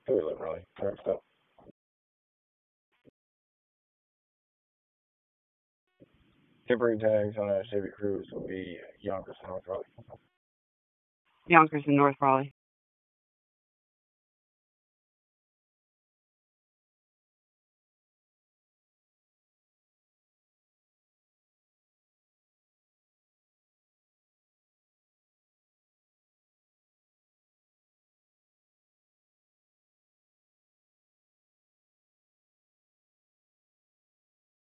We live really. Next up. Temporary tags on a Chevy Cruze will be Yonkers and North Raleigh. Yonkers and North Raleigh.